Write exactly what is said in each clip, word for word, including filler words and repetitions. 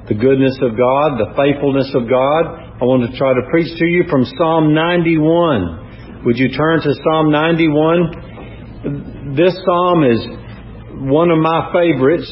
the goodness of God, the faithfulness of God. I want to try to preach to you from Psalm ninety-one. Would you turn to Psalm ninety-one? This psalm is one of my favorites.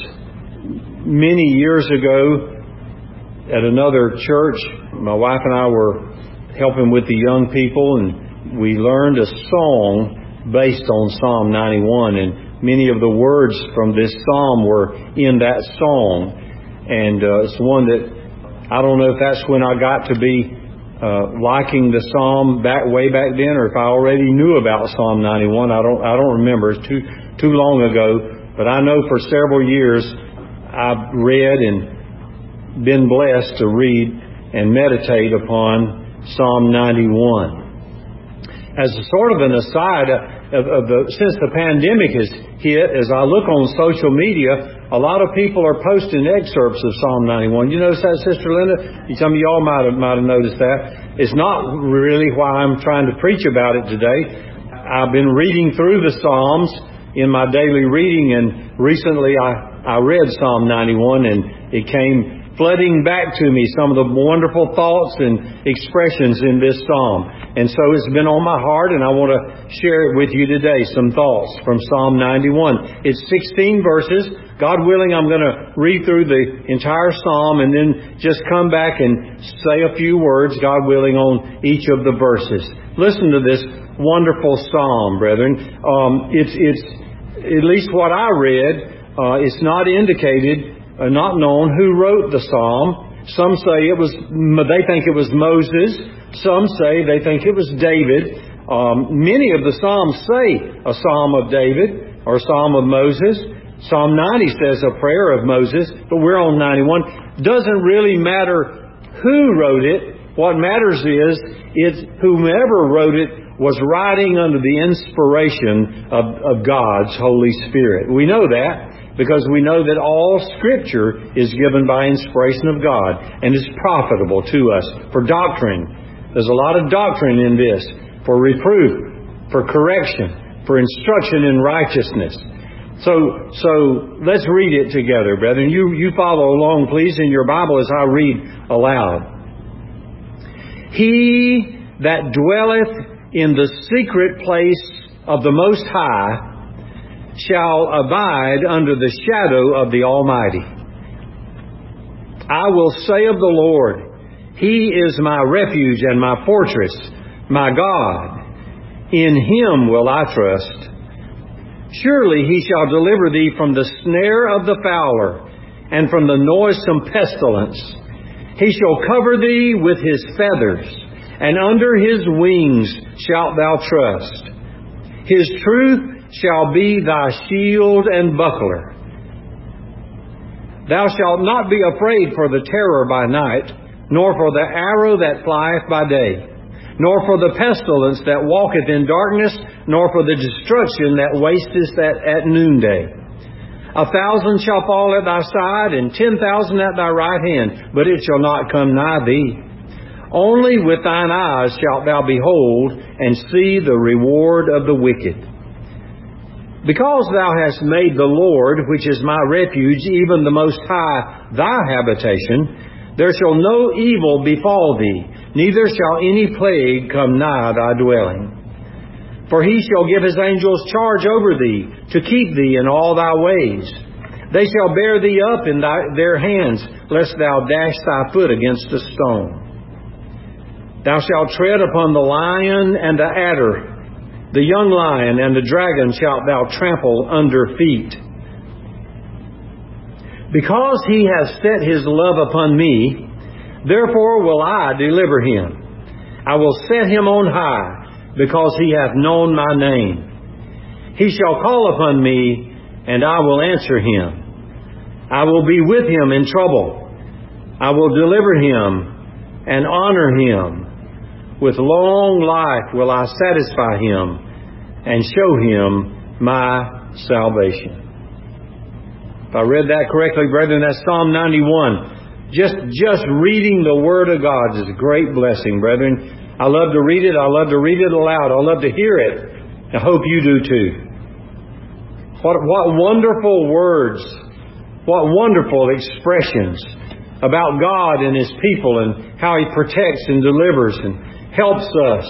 Many years ago at another church, my wife and I were helping with the young people, and we learned a song based on Psalm ninety-one, and many of the words from this psalm were in that song. And uh, it's one that I don't know if that's when I got to be uh, liking the psalm back way back then, or if I already knew about Psalm ninety-one. I don't I don't remember. It's too too long ago. But I know for several years I've read and been blessed to read and meditate upon Psalm ninety-one. As a sort of an aside, uh, of, of the, since the pandemic has hit, as I look on social media, a lot of people are posting excerpts of Psalm ninety-one. You notice that, Sister Linda? Some of y'all might have, might have noticed that. It's not really why I'm trying to preach about it today. I've been reading through the Psalms in my daily reading, and recently I, I read Psalm ninety-one, and it came flooding back to me, some of the wonderful thoughts and expressions in this psalm. And so it's been on my heart, and I want to share it with you today, some thoughts from Psalm ninety-one. It's sixteen verses. God willing, I'm going to read through the entire psalm and then just come back and say a few words, God willing, on each of the verses. Listen to this wonderful psalm, brethren. Um, it's, it's, at least what I read, uh, it's not indicated, uh, not known who wrote the psalm. Some say it was, they think it was Moses. Some say they think it was David. Um, many of the psalms say a psalm of David or a psalm of Moses. Psalm ninety says a prayer of Moses, but we're on ninety-one. Doesn't really matter who wrote it. What matters is, it's whomever wrote it was writing under the inspiration of, of God's Holy Spirit. We know that because we know that all Scripture is given by inspiration of God and is profitable to us for doctrine. There's a lot of doctrine in this, for reproof, for correction, for instruction in righteousness. So, so let's read it together, brethren. You, you follow along, please, in your Bible as I read aloud. He that dwelleth in the secret place of the Most High shall abide under the shadow of the Almighty. I will say of the Lord, He is my refuge and my fortress, my God. In Him will I trust. Surely He shall deliver thee from the snare of the fowler and from the noisome pestilence. He shall cover thee with His feathers, and under His wings shalt thou trust. His truth shall be thy shield and buckler. Thou shalt not be afraid for the terror by night, nor for the arrow that flieth by day, nor for the pestilence that walketh in darkness, nor for the destruction that wasteth at, at noonday. A thousand shall fall at thy side, and ten thousand at thy right hand, but it shall not come nigh thee. Only with thine eyes shalt thou behold, and see the reward of the wicked. Because thou hast made the Lord, which is my refuge, even the Most High, thy habitation, there shall no evil befall thee, neither shall any plague come nigh thy dwelling. For He shall give His angels charge over thee, to keep thee in all thy ways. They shall bear thee up in thy, their hands, lest thou dash thy foot against a stone. Thou shalt tread upon the lion and the adder, the young lion and the dragon shalt thou trample under feet. Because He hath set His love upon me, therefore will I deliver him. I will set him on high, because he hath known my name. He shall call upon me, and I will answer him. I will be with him in trouble. I will deliver him and honor him. With long life will I satisfy him and show him my salvation. If I read that correctly, brethren, that's Psalm ninety-one. Just, just reading the Word of God is a great blessing, brethren. I love to read it. I love to read it aloud. I love to hear it. I hope you do too. What, what wonderful words. What wonderful expressions. about God and His people and how He protects and delivers and helps us.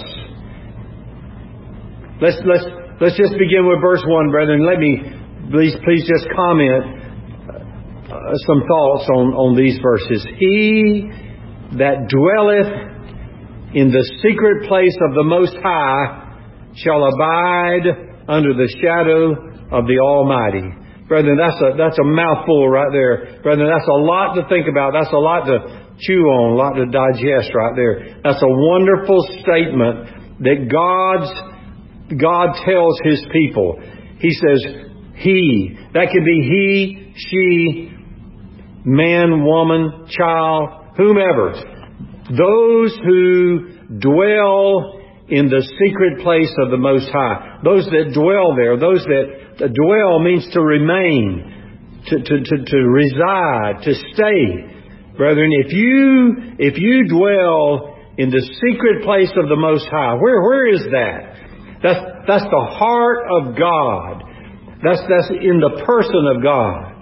Let's let's let's just begin with verse one, brethren. Let me please please just comment uh, some thoughts on on these verses. He that dwelleth in the secret place of the Most High shall abide under the shadow of the Almighty. Brethren, that's a that's a mouthful right there. Brethren, that's a lot to think about. That's a lot to chew on, a lot to digest right there. That's a wonderful statement that God's God tells His people. He says, He. That could be he, she, man, woman, child, whomever. Those who dwell in the secret place of the Most High. Those that dwell there. Those that dwell means to remain, to, to, to, to reside, to stay. Brethren, if you if you dwell in the secret place of the Most High, where where is that? That's that's the heart of God. That's that's in the person of God.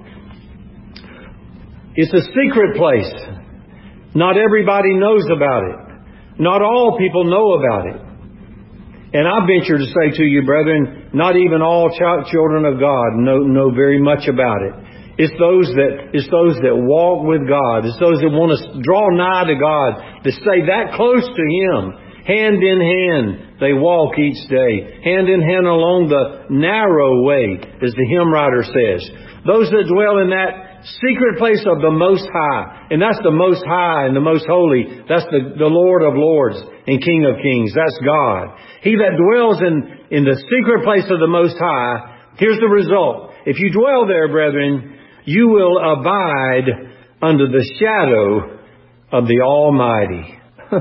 It's a secret place. Not everybody knows about it. Not all people know about it. And I venture to say to you, brethren, not even all ch- children of God know, know very much about it. It's those that it's those that walk with God. It's those that want to draw nigh to God, to stay that close to Him. Hand in hand, they walk each day. Hand in hand along the narrow way, as the hymn writer says. Those that dwell in that secret place of the Most High. And that's the Most High and the Most Holy. That's the, the Lord of Lords and King of Kings. That's God. He that dwells in, in the secret place of the Most High, here's the result. If you dwell there, brethren, you will abide under the shadow of the Almighty.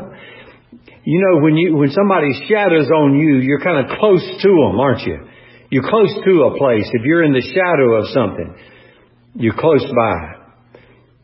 You know, when you when somebody shadows on you, you're kind of close to them, aren't you? You're close to a place. If you're in the shadow of something, you're close by.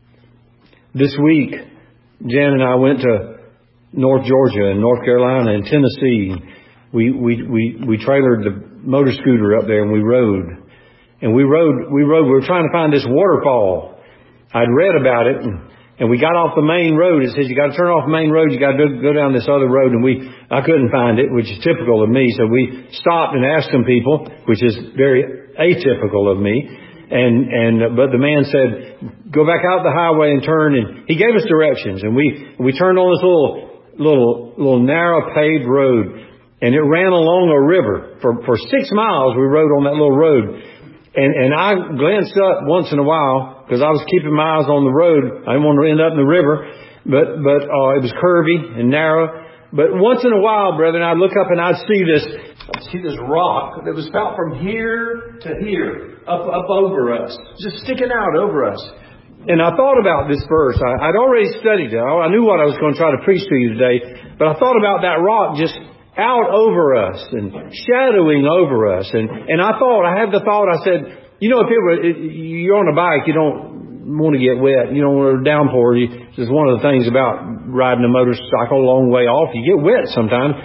This week, Jan and I went to North Georgia and North Carolina and Tennessee. We we we we trailered the motor scooter up there and we rode. And we rode, we rode, we were trying to find this waterfall. I'd read about it and, and we got off the main road. It says you got to turn off the main road, you got to go down this other road, and we, I couldn't find it, which is typical of me. So we stopped and asked some people, which is very atypical of me. And, and, but the man said, go back out the highway and turn, and he gave us directions. And we, we turned on this little, little, little narrow paved road, and it ran along a river. For, for six miles we rode on that little road. And, and I glanced up once in a while because I was keeping my eyes on the road. I didn't want to end up in the river, but, but, uh, it was curvy and narrow. But once in a while, brethren, I'd look up and I'd see this, I'd see this rock that was about from here to here, up, up over us, just sticking out over us. And I thought about this verse. I, I'd already studied it. I knew what I was going to try to preach to you today, but I thought about that rock just out over us and shadowing over us. And, and I thought, I had the thought, I said, you know, if it were, if you're on a bike, you don't want to get wet. You don't want a downpour. You, it's one of the things about riding a motorcycle a long way off. You get wet sometimes.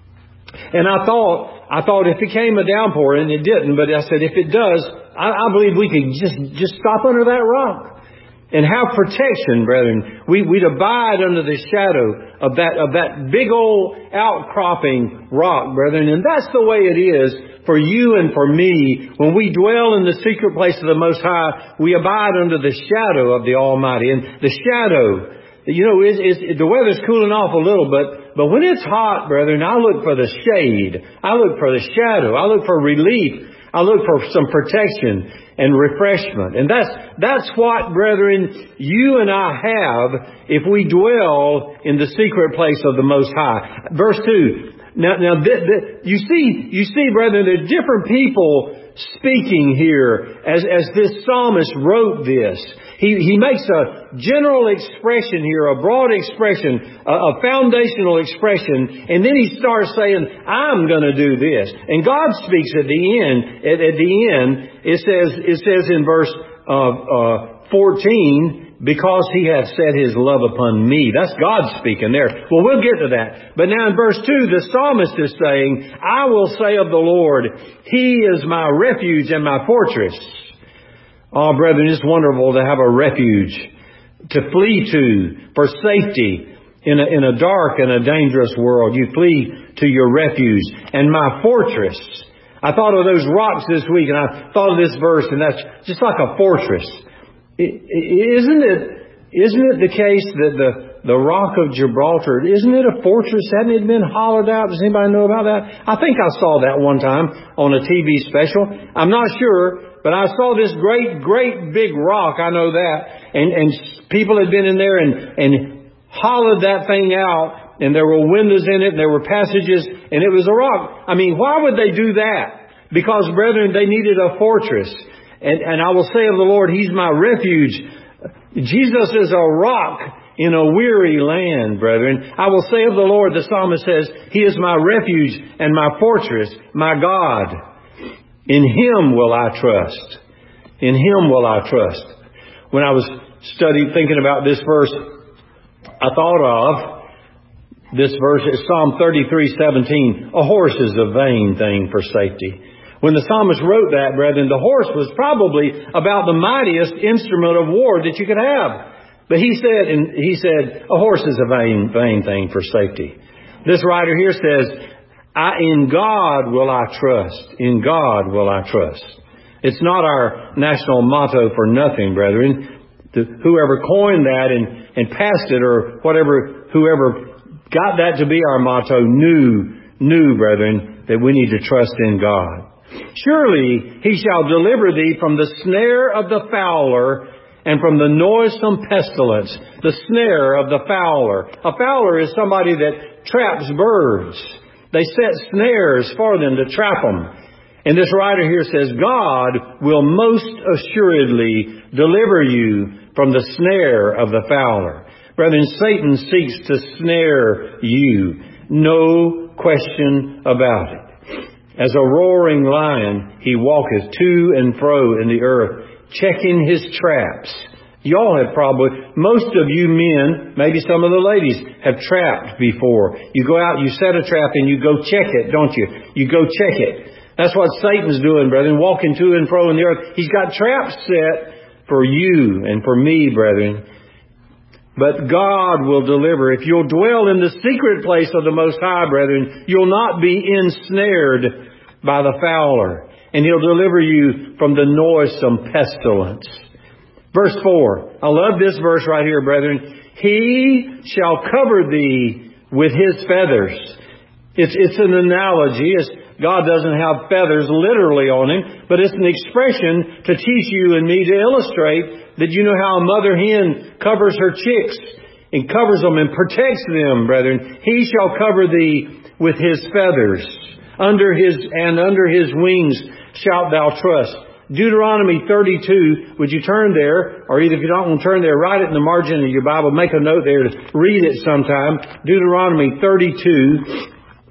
And I thought, I thought if it came a downpour, and it didn't, but I said, if it does, I, I believe we could just, just stop under that rock. And have protection, brethren. We, we'd abide under the shadow of that, of that big old outcropping rock, brethren. And that's the way it is for you and for me. When we dwell in the secret place of the Most High, we abide under the shadow of the Almighty. And the shadow, you know, is, is, the weather's cooling off a little, but, but when it's hot, brethren, I look for the shade. I look for the shadow. I look for relief. I look for some protection and refreshment. And that's, that's what, brethren, you and I have if we dwell in the secret place of the Most High. Verse two. Now, now, th- th- you see, you see, brethren, there's different people speaking here as, as this psalmist wrote this. He, he makes a general expression here, a broad expression, a, a foundational expression, and then he starts saying, I'm going to do this. And God speaks at the end, at, at the end, it says, it says in verse, uh, uh, fourteen, because He hath set His love upon me. That's God speaking there. Well, we'll get to that. But now in verse two, the psalmist is saying, I will say of the Lord, He is my refuge and my fortress. Oh, brethren, it's wonderful to have a refuge. to flee to for safety in a, in a dark and a dangerous world. You flee to your refuge and my fortress. I thought of those rocks this week, and I thought of this verse, and that's just like a fortress. It, isn't it? Isn't it the case that the the rock of Gibraltar, isn't it a fortress? Hadn't it been hollowed out? Does anybody know about that? I think I saw that one time on a T V special. I'm not sure, but I saw this great, great big rock. I know that, and and people had been in there and and hollowed that thing out. And there were windows in it, and there were passages, and it was a rock. I mean, why would they do that? Because, brethren, they needed a fortress. And, and I will say of the Lord, He's my refuge. Jesus is a rock in a weary land, brethren. I will say of the Lord, the psalmist says, He is my refuge and my fortress, my God. In Him will I trust. In Him will I trust. When I was studying, thinking about this verse, I thought of this verse is Psalm thirty-three seventeen. A horse is a vain thing for safety. When the psalmist wrote that, brethren, the horse was probably about the mightiest instrument of war that you could have. But he said, and he said, a horse is a vain, vain thing for safety. This writer here says, I, in God will I trust. In God will I trust. It's not our national motto for nothing, brethren. The, whoever coined that and, and passed it, or whatever, whoever got that to be our motto, knew, knew, brethren, that we need to trust in God. Surely He shall deliver thee from the snare of the fowler and from the noisome pestilence. The snare of the fowler. A fowler is somebody that traps birds. They set snares for them to trap them. And this writer here says, God will most assuredly deliver you from the snare of the fowler. Brethren, Satan seeks to snare you. No question about it. As a roaring lion, he walketh to and fro in the earth, checking his traps. Y'all have probably, most of you men, maybe some of the ladies, have trapped before. You go out, you set a trap, and you go check it, don't you? You go check it. That's what Satan's doing, brethren, walking to and fro in the earth. He's got traps set for you and for me, brethren. But God will deliver. If you'll dwell in the secret place of the Most High, brethren, you'll not be ensnared by the fowler. And He'll deliver you from the noisome pestilence. Verse four. I love this verse right here, brethren. He shall cover thee with His feathers. It's, it's an analogy. It's, God doesn't have feathers literally on Him, but it's an expression to teach you and me to illustrate that you know how a mother hen covers her chicks and covers them and protects them, brethren. He shall cover thee with His feathers. Under His, and under His wings shalt thou trust. Deuteronomy thirty-two, would you turn there, or either if you don't want to turn there, write it in the margin of your Bible, make a note there to read it sometime. Deuteronomy thirty-two.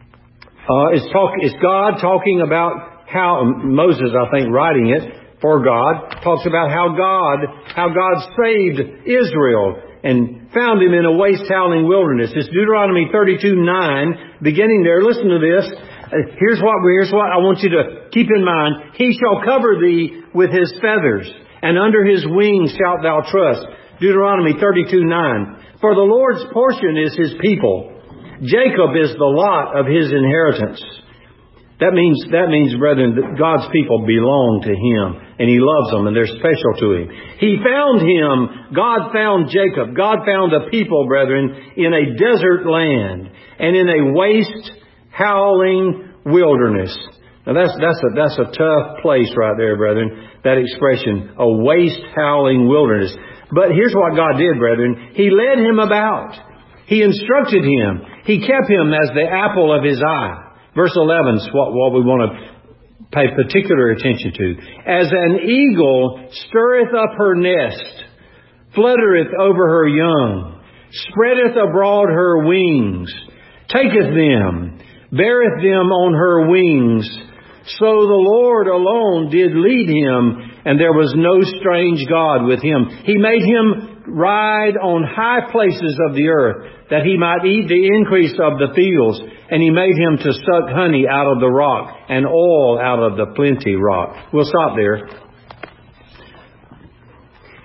Uh, it's, talk, it's God talking about how, Moses, I think, writing it for God, talks about how God, how God saved Israel and found him in a waste howling wilderness. It's Deuteronomy thirty-two nine, beginning there. Listen to this. Here's what, here's what I want you to keep in mind. He shall cover thee with His feathers, and under His wings shalt thou trust. Deuteronomy thirty-two nine. For the Lord's portion is His people. Jacob is the lot of His inheritance. That means, that means, brethren, that God's people belong to Him, and He loves them, and they're special to Him. He found him, God found Jacob. God found a people, brethren, in a desert land, and in a waste, howling wilderness. Now that's, that's a, that's a tough place right there, brethren, that expression, a waste, howling wilderness. But here's what God did, brethren. He led him about. He instructed him. He kept him as the apple of His eye. Verse eleven is what, what we want to pay particular attention to. As an eagle stirreth up her nest, fluttereth over her young, spreadeth abroad her wings, taketh them, beareth them on her wings. So the Lord alone did lead him, and there was no strange God with him. He made him ride on high places of the earth, that he might eat the increase of the fields. And He made him to suck honey out of the rock, and oil out of the plenty rock. We'll stop there.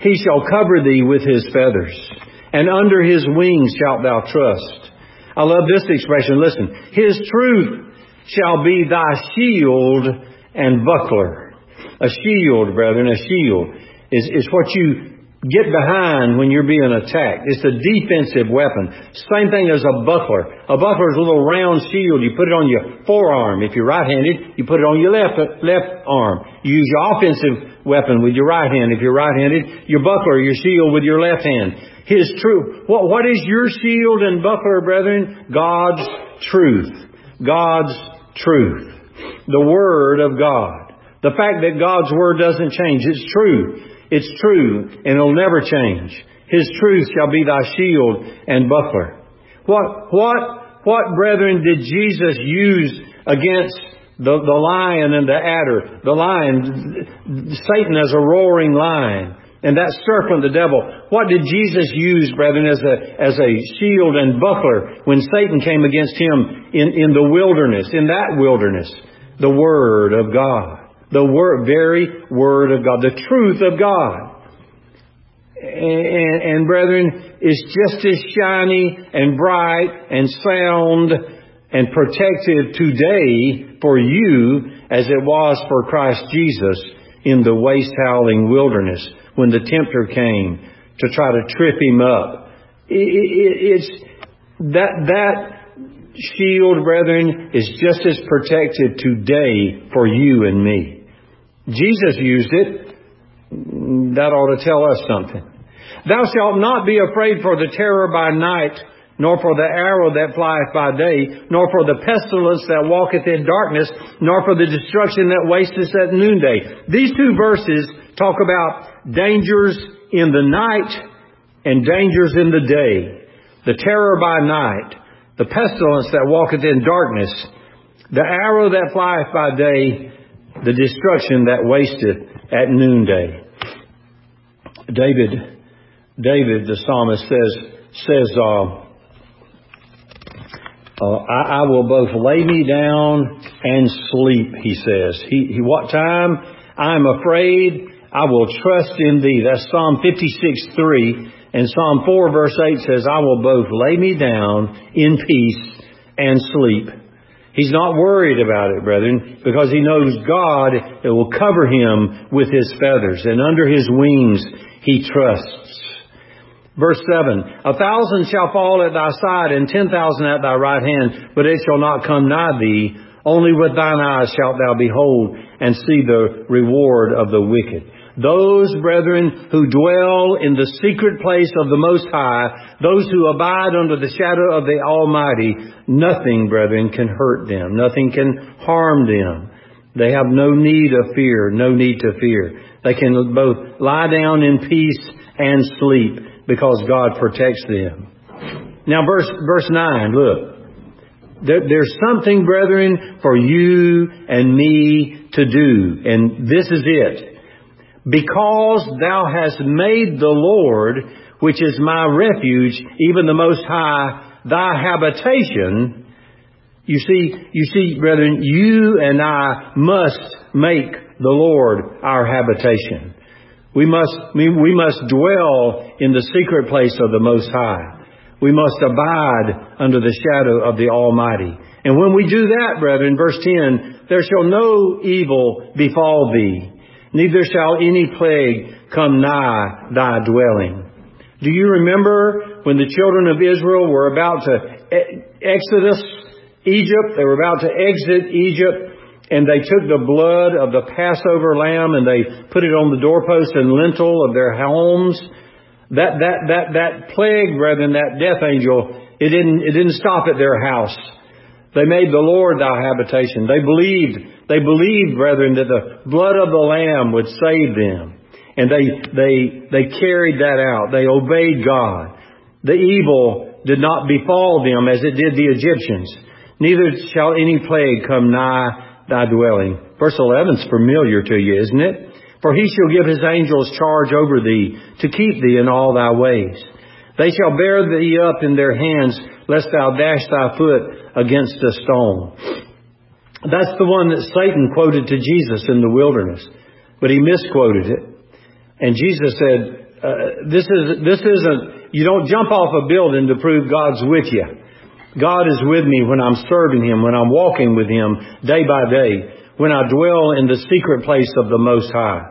He shall cover thee with His feathers, and under His wings shalt thou trust. I love this expression. Listen, His truth shall be thy shield and buckler. A shield, brethren, a shield is, is what you get behind when you're being attacked. It's a defensive weapon. Same thing as a buckler. A buckler is a little round shield. You put it on your forearm. If you're right-handed, you put it on your left left arm. You use your offensive weapon with your right hand. If you're right-handed, your buckler, your shield with your left hand. His truth. What, what is your shield and buckler, brethren? God's truth. God's truth. The Word of God. The fact that God's Word doesn't change. It's true. It's true, and it'll never change. His truth shall be thy shield and buckler. What, what, what, brethren, did Jesus use against the, the lion and the adder? The lion, Satan as a roaring lion, and that serpent, the devil. What did Jesus use, brethren, as a, as a shield and buckler when Satan came against him in, in the wilderness, in that wilderness? The Word of God. The word, very Word of God. The truth of God. And, and, and brethren, is just as shiny and bright and sound and protective today for you as it was for Christ Jesus in the waste-howling wilderness when the tempter came to try to trip Him up. It, it, it's that, that shield, brethren, is just as protective today for you and me. Jesus used it. That ought to tell us something. Thou shalt not be afraid for the terror by night, nor for the arrow that flieth by day, nor for the pestilence that walketh in darkness, nor for the destruction that wasteth at noonday. These two verses talk about dangers in the night and dangers in the day. The terror by night, the pestilence that walketh in darkness, the arrow that flieth by day, the destruction that wasteth at noonday. David, David, the psalmist says, says, uh, uh, I, I will both lay me down and sleep, he says. He, he, what time? I am afraid, I will trust in thee. That's Psalm fifty-six three. And Psalm four verse eight says, I will both lay me down in peace and sleep. He's not worried about it, brethren, because he knows God will cover him with His feathers, and under His wings he trusts. Verse seven, a thousand shall fall at thy side, and ten thousand at thy right hand, but it shall not come nigh thee. Only with thine eyes shalt thou behold and see the reward of the wicked. Those, brethren, who dwell in the secret place of the Most High, those who abide under the shadow of the Almighty, nothing, brethren, can hurt them. Nothing can harm them. They have no need of fear, no need to fear. They can both lie down in peace and sleep because God protects them. Now, verse, verse nine, look. There, there's something, brethren, for you and me to do, and this is it. Because thou hast made the Lord, which is my refuge, even the Most High, thy habitation. You see, you see, brethren, you and I must make the Lord our habitation. We must, we, we must dwell in the secret place of the Most High. We must abide under the shadow of the Almighty. And when we do that, brethren, verse ten, there shall no evil befall thee. Neither shall any plague come nigh thy dwelling. Do you remember when the children of Israel were about to exodus Egypt? They were about to exit Egypt, and they took the blood of the Passover lamb and they put it on the doorpost and lintel of their homes. That that that that plague, brethren, that death angel, it didn't it didn't stop at their house. They made the Lord thy habitation. They believed, they believed, brethren, that the blood of the Lamb would save them. And they, they, they carried that out. They obeyed God. The evil did not befall them as it did the Egyptians. Neither shall any plague come nigh thy dwelling. Verse eleven is familiar to you, isn't it? For He shall give His angels charge over thee to keep thee in all thy ways. They shall bear thee up in their hands, lest thou dash thy foot against a stone. That's the one that Satan quoted to Jesus in the wilderness. But he misquoted it. And Jesus said, Uh, this is, this isn't, you don't jump off a building to prove God's with you. God is with me when I'm serving Him, when I'm walking with Him day by day, when I dwell in the secret place of the Most High.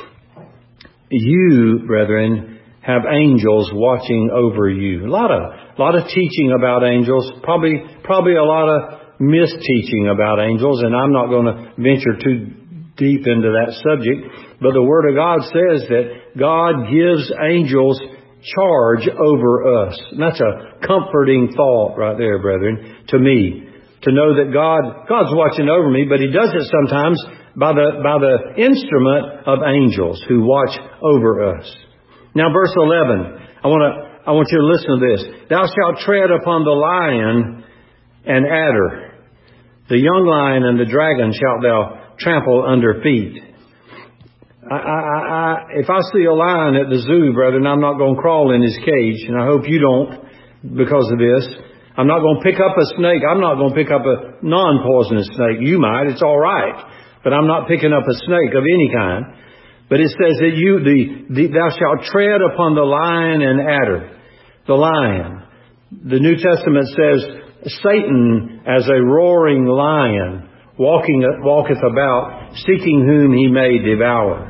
You, brethren, have angels watching over you. A lot of, a lot of teaching about angels, probably, probably a lot of misteaching about angels, and I'm not going to venture too deep into that subject, but the Word of God says that God gives angels charge over us. And that's a comforting thought right there, brethren, to me, to know that God, God's watching over me, but He does it sometimes by the, by the instrument of angels who watch over us. Now, verse eleven, I want to, I want you to listen to this. Thou shalt tread upon the lion and adder. The young lion and the dragon shalt thou trample under feet. I, I, I, if I see a lion at the zoo, brethren, I'm not going to crawl in his cage, and I hope you don't because of this. I'm not going to pick up a snake. I'm not going to pick up a non-poisonous snake. You might. It's all right. But I'm not picking up a snake of any kind. But it says that you, the, the, thou shalt tread upon the lion and adder. The lion. The New Testament says Satan as a roaring lion walking, walketh about, seeking whom he may devour.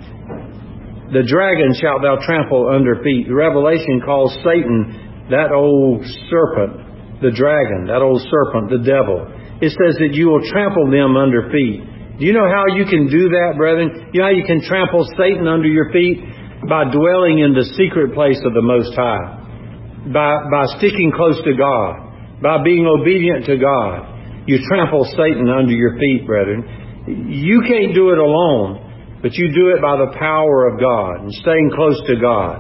The dragon shalt thou trample under feet. The Revelation calls Satan that old serpent, the dragon, that old serpent, the devil. It says that you will trample them under feet. Do you know how you can do that, brethren? You know how you can trample Satan under your feet? By dwelling in the secret place of the Most High. By, by sticking close to God. By being obedient to God. You trample Satan under your feet, brethren. You can't do it alone, but you do it by the power of God and staying close to God.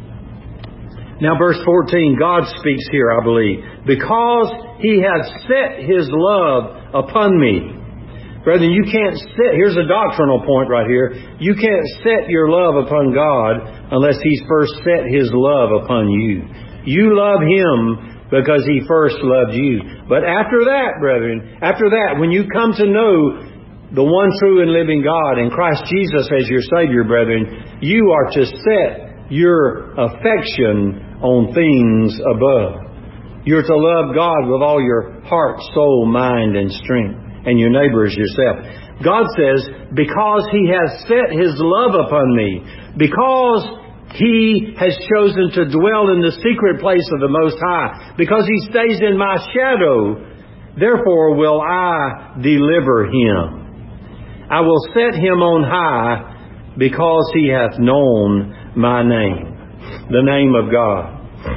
Now verse fourteen, God speaks here, I believe. Because He hath set His love upon me. Brethren, you can't set, here's a doctrinal point right here. You can't set your love upon God unless He's first set His love upon you. You love Him because He first loved you. But after that, brethren, after that, when you come to know the one true and living God and Christ Jesus as your Savior, brethren, you are to set your affection on things above. You're to love God with all your heart, soul, mind, and strength, and your neighbor as yourself. God says, because He has set His love upon me, because He has chosen to dwell in the secret place of the Most High, because He stays in my shadow, therefore will I deliver Him. I will set Him on high because He hath known my name. The name of God.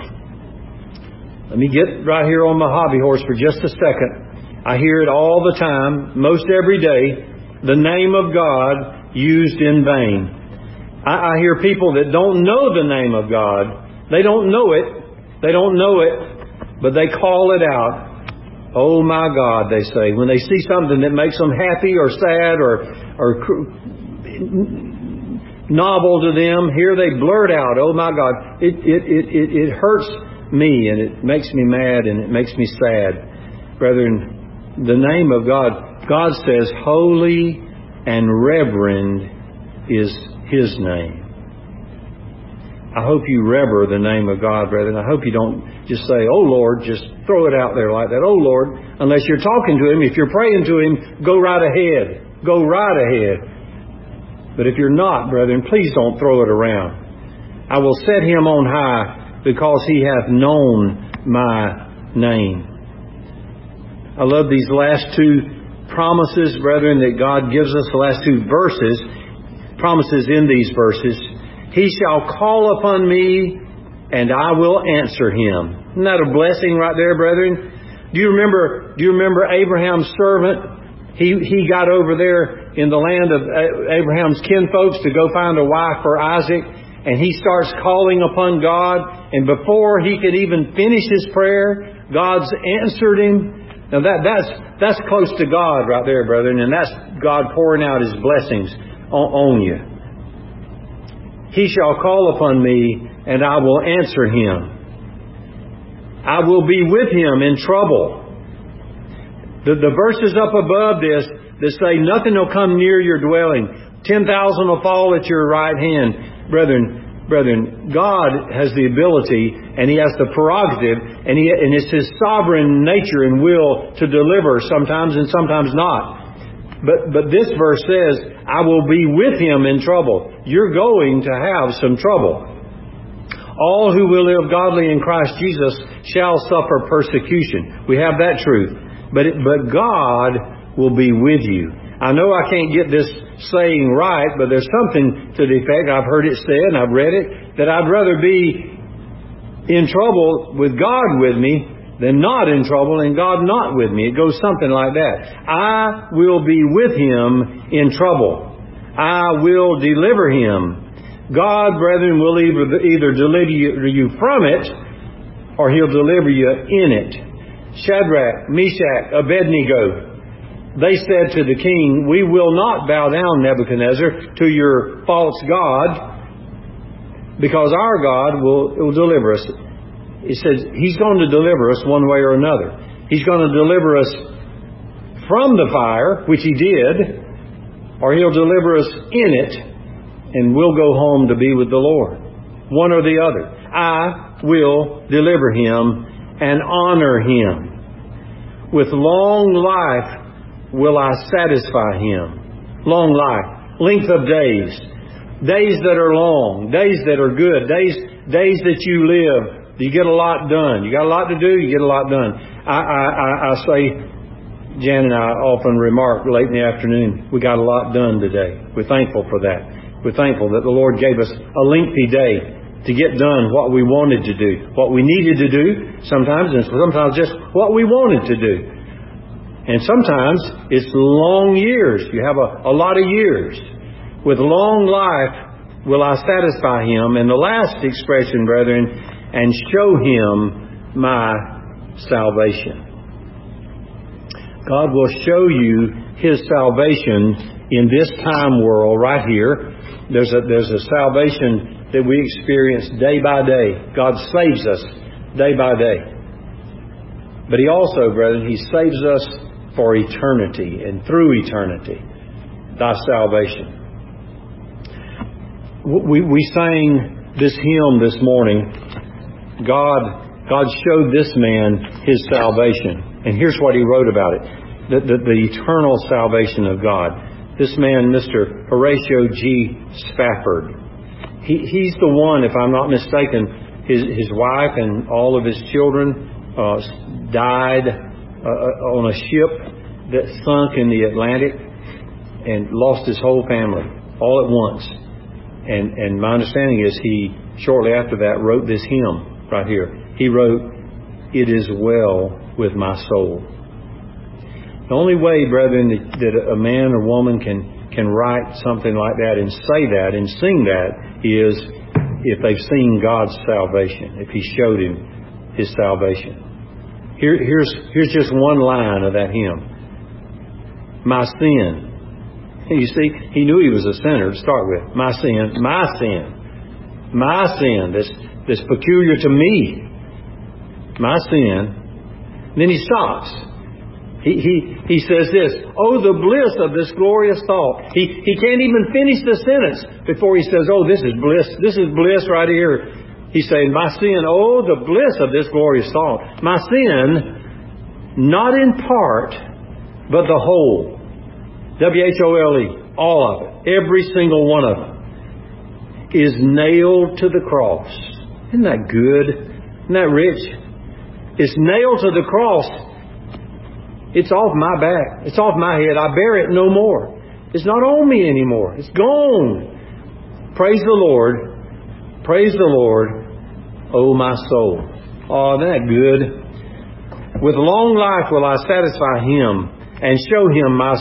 Let me get right here on my hobby horse for just a second. I hear it all the time, most every day, the name of God used in vain. I, I hear people that don't know the name of God. They don't know it. They don't know it, but they call it out. Oh my God, they say. When they see something that makes them happy or sad or, or novel to them, here they blurt out, oh my God. It, it, it, it, it hurts me and it makes me mad and it makes me sad. Brethren, the name of God, God says holy and reverend is His name. I hope you rever the name of God, brethren. I hope you don't just say, oh Lord, just throw it out there like that. Oh Lord, unless you're talking to Him, if you're praying to Him, go right ahead. Go right ahead. But if you're not, brethren, please don't throw it around. I will set Him on high because He hath known my name. I love these last two promises, brethren, that God gives us, the last two verses, promises in these verses. He shall call upon me, and I will answer him. Isn't that a blessing right there, brethren? Do you remember? Do you remember Abraham's servant? He he got over there in the land of Abraham's kinfolks to go find a wife for Isaac, and he starts calling upon God. And before he could even finish his prayer, God's answered him. Now that that's that's close to God right there, brethren, and that's God pouring out His blessings on, on you. He shall call upon me, and I will answer him. I will be with him in trouble. The, the verses up above this that say nothing will come near your dwelling. Ten thousand will fall at your right hand. Brethren, Brethren, God has the ability and He has the prerogative and, he, and it's His sovereign nature and will to deliver sometimes and sometimes not. But, but this verse says, I will be with him in trouble. You're going to have some trouble. All who will live godly in Christ Jesus shall suffer persecution. We have that truth. But, it, but God will be with you. I know I can't get this saying right, but there's something to the effect, I've heard it said and I've read it, that I'd rather be in trouble with God with me than not in trouble and God not with me. It goes something like that. I will be with him in trouble. I will deliver him. God, brethren, will either, either deliver you from it or He'll deliver you in it. Shadrach, Meshach, Abednego, they said to the king, we will not bow down, Nebuchadnezzar, to your false god, because our God will, will deliver us. It says He's going to deliver us one way or another. He's going to deliver us from the fire, which He did, or He'll deliver us in it, and we'll go home to be with the Lord. One or the other. I will deliver him and honor him. With long life will I satisfy him. Long life. Length of days. Days that are long. Days that are good. Days, days that you live. You get a lot done. You got a lot to do, you get a lot done. I, I, I, I say, Jan and I often remark late in the afternoon, we got a lot done today. We're thankful for that. We're thankful that the Lord gave us a lengthy day to get done what we wanted to do, what we needed to do sometimes, and sometimes just what we wanted to do. And sometimes it's long years. You have a, a lot of years. With long life will I satisfy him. And the last expression, brethren, and show him my salvation. God will show you His salvation in this time world right here. There's a, there's a salvation that we experience day by day. God saves us day by day. But He also, brethren, He saves us for eternity and through eternity. Thy salvation. We, we sang this hymn this morning. God, God showed this man His salvation. And here's what he wrote about it. The, the, the eternal salvation of God. This man, Mister Horatio G. Spafford, he, he's the one, if I'm not mistaken, his, his wife and all of his children uh, died uh, on a ship that sunk in the Atlantic and lost his whole family all at once. And, and my understanding is he, shortly after that, wrote this hymn right here. He wrote, "It is well with my soul." The only way, brethren, that, that a man or woman can, can write something like that and say that and sing that is if they've seen God's salvation, if He showed him His salvation. Here, here's, here's just one line of that hymn. My sin. You see, he knew he was a sinner to start with. My sin, my sin, my sin that's, that's peculiar to me. My sin. Then he stops. He, he, he says this, oh, the bliss of this glorious thought. He, he can't even finish the sentence before he says, oh, this is bliss. This is bliss right here. He's saying, my sin, oh, the bliss of this glorious thought. My sin, not in part, but the whole. W H O L E, all of it. Every single one of them is nailed to the cross. Isn't that good? Isn't that rich? It's nailed to the cross. It's off my back. It's off my head. I bear it no more. It's not on me anymore. It's gone. Praise the Lord. Praise the Lord, oh my soul. Oh, isn't that good? With long life will I satisfy him and show him my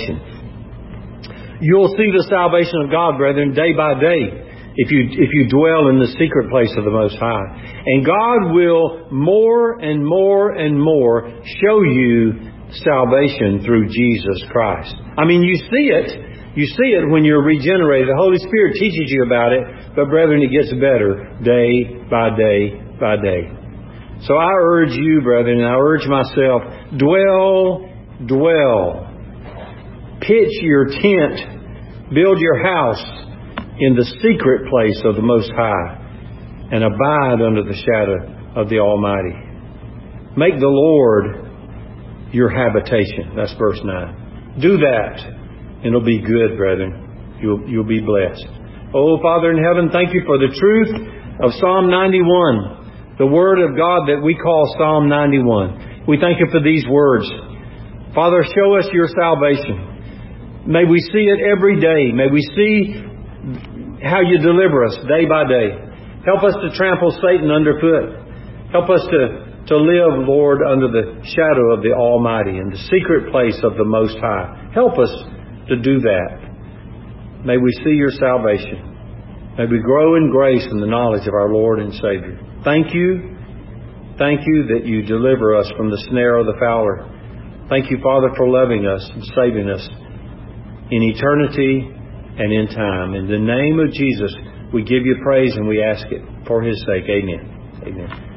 salvation. You'll see the salvation of God, brethren, day by day. If you, if you dwell in the secret place of the Most High. And God will more and more and more show you salvation through Jesus Christ. I mean, you see it. You see it when you're regenerated. The Holy Spirit teaches you about it. But brethren, it gets better day by day by day. So I urge you, brethren, and I urge myself, dwell, dwell. Pitch your tent. Build your house. in the secret place of the Most High and abide under the shadow of the Almighty. Make the Lord your habitation. That's verse nine. Do that, and it'll be good, brethren. You'll, you'll be blessed. Oh, Father in heaven, thank you for the truth of Psalm ninety-one, the Word of God that we call Psalm ninety-one. We thank you for these words. Father, show us your salvation. May we see it every day. May we see how you deliver us day by day. Help us to trample Satan underfoot. Help us to, to live, Lord, under the shadow of the Almighty in the secret place of the Most High. Help us to do that. May we see your salvation. May we grow in grace and the knowledge of our Lord and Savior. Thank you. Thank you that you deliver us from the snare of the fowler. Thank you, Father, for loving us and saving us in eternity and in time. In the name of Jesus, we give you praise and we ask it for His sake. Amen. Amen.